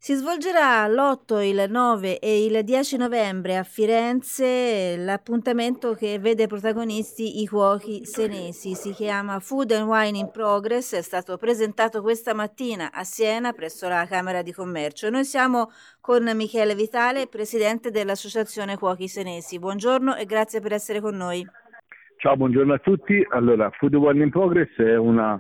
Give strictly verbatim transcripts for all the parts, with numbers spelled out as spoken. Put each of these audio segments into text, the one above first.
Si svolgerà l'otto, il nove e il dieci novembre a Firenze l'appuntamento che vede protagonisti i cuochi senesi. Si chiama Food and Wine in Progress, è stato presentato questa mattina a Siena presso la Camera di Commercio. Noi siamo con Michele Vitale, presidente dell'Associazione Cuochi Senesi. Buongiorno e grazie per essere con noi. Ciao, buongiorno a tutti. Allora, Food and Wine in Progress è una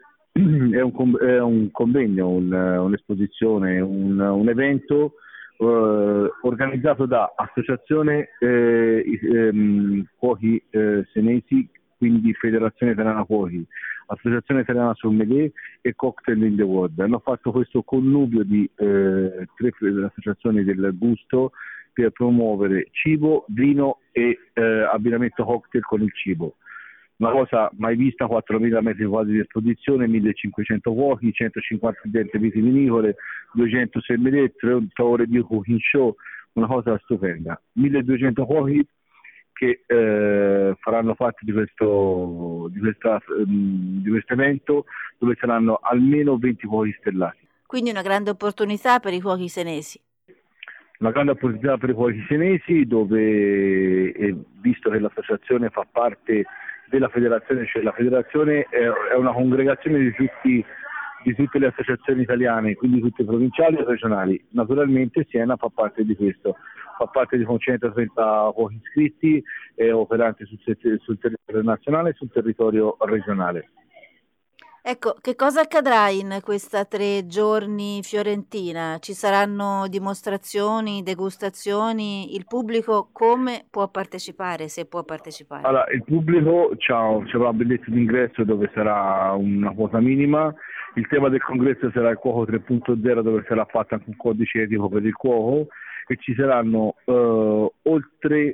È un, è un convegno, un, un'esposizione, un, un evento eh, organizzato da Associazione eh, ehm, Cuochi eh, Senesi, quindi Federazione Italiana Cuochi, Associazione Italiana Sommelier e Cocktail in the World. Hanno fatto questo connubio di eh, tre associazioni del gusto per promuovere cibo, vino e eh, abbinamento cocktail con il cibo. Una cosa mai vista, quattromila metri quadri di esposizione, millecinquecento cuochi, centocinquanta aziende vitivinicole, duecento sommelier, trenta ore di cooking show, una cosa stupenda. milleduecento cuochi che eh, faranno parte di questo, di, questa, um, di questo evento, dove saranno almeno venti cuochi stellati. Quindi una grande opportunità per i cuochi senesi. Una grande opportunità per i cuochi senesi, dove, eh, visto che l'associazione fa parte della federazione, cioè la federazione è, è una congregazione di, tutti, di tutte le associazioni italiane, quindi tutte provinciali e regionali. Naturalmente Siena fa parte di questo, fa parte di centotrenta cuochi iscritti e operanti sul, sul territorio nazionale e sul territorio regionale. Ecco, che cosa accadrà in questa tre giorni fiorentina? Ci saranno dimostrazioni, degustazioni? Il pubblico come può partecipare, se può partecipare? Allora, il pubblico c'ha, c'è una biglietto d'ingresso dove sarà una quota minima. Il tema del congresso sarà il cuoco tre punto zero, dove sarà fatto anche un codice etico per il cuoco, e ci saranno eh, oltre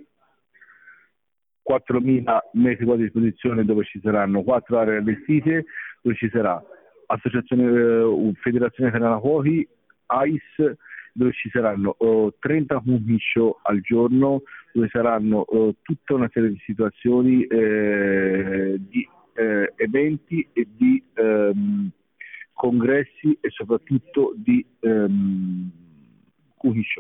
quattromila metri quadri di esposizione, dove ci saranno quattro aree allestite, dove ci sarà Associazione eh, Federazione Italiana Cuochi, A I S, dove ci saranno eh, trenta cooking show al giorno, dove saranno eh, tutta una serie di situazioni, eh, di eh, eventi e di ehm, congressi e soprattutto di ehm, cooking show.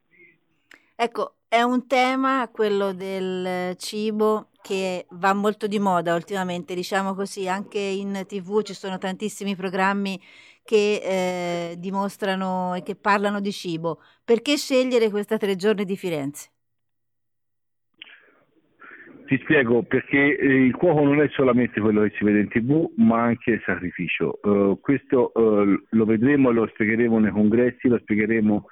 Ecco, è un tema, quello del cibo, che va molto di moda ultimamente, diciamo così. Anche in tivù ci sono tantissimi programmi che eh, dimostrano e che parlano di cibo. Perché scegliere questa tre giorni di Firenze? Ti spiego, perché eh, il cuoco non è solamente quello che si vede in tivù, ma anche il sacrificio. Uh, questo uh, lo vedremo e lo spiegheremo nei congressi, lo spiegheremo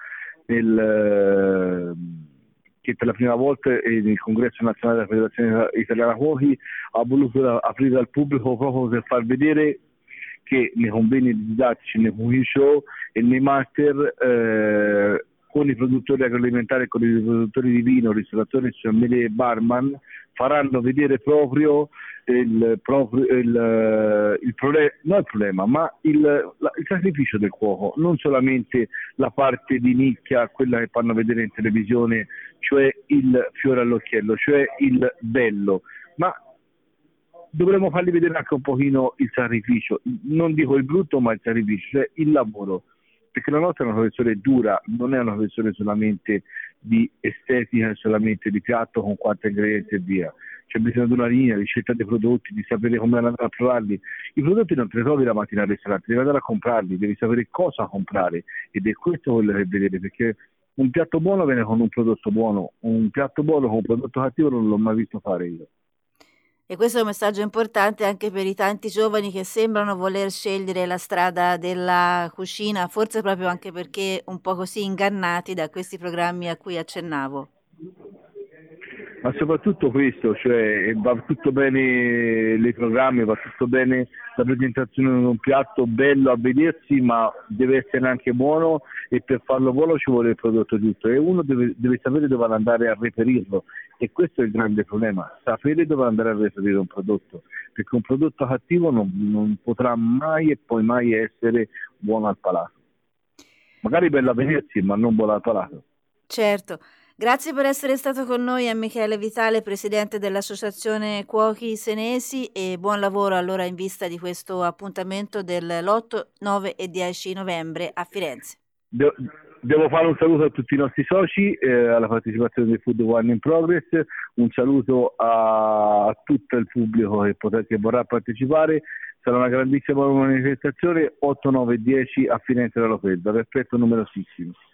nel, uh, che per la prima volta eh, nel congresso nazionale della Federazione Italiana Cuochi ha voluto aprire al pubblico proprio per far vedere che nei convegni didattici, nei cooking show e nei master eh, con i produttori agroalimentari, con i produttori di vino, ristoratori, sommelier e barman, faranno vedere proprio il, proprio il, il problema, non il problema, ma il, la, il sacrificio del cuoco, non solamente la parte di nicchia, quella che fanno vedere in televisione, cioè il fiore all'occhiello, cioè il bello, ma dovremmo fargli vedere anche un pochino il sacrificio, non dico il brutto, ma il sacrificio, cioè il lavoro. Perché la nostra è una professione dura, non è una professione solamente di estetica, solamente di piatto con quattro ingredienti e via. C'è bisogno di una linea, di scelta dei prodotti, di sapere come andare a provarli. I prodotti non te li trovi la mattina al ristorante, devi andare a comprarli, devi sapere cosa comprare, ed è questo quello che vedere, perché un piatto buono viene con un prodotto buono, un piatto buono con un prodotto cattivo non l'ho mai visto fare io. E questo è un messaggio importante anche per i tanti giovani che sembrano voler scegliere la strada della cucina, forse proprio anche perché un po' così ingannati da questi programmi a cui accennavo. Ma soprattutto questo, cioè va tutto bene nei programmi, va tutto bene la presentazione di un piatto bello a vedersi, ma deve essere anche buono, e per farlo buono ci vuole il prodotto giusto e uno deve, deve sapere dove andare a reperirlo, e questo è il grande problema, sapere dove andare a reperire un prodotto, perché un prodotto cattivo non, non potrà mai e poi mai essere buono al palato. Magari bello a vedersi, ma non buono al palato. Certo. Grazie per essere stato con noi a Michele Vitale, presidente dell'Associazione Cuochi Senesi, e buon lavoro allora in vista di questo appuntamento dell'otto, nove e dieci novembre a Firenze. de- devo fare un saluto a tutti i nostri soci, eh, alla partecipazione del Food Wine in Progress, un saluto a, a tutto il pubblico che, potrà, che vorrà partecipare. Sarà una grandissima manifestazione, otto, nove e dieci a Firenze della Lopezza, perfetto, numerosissimo.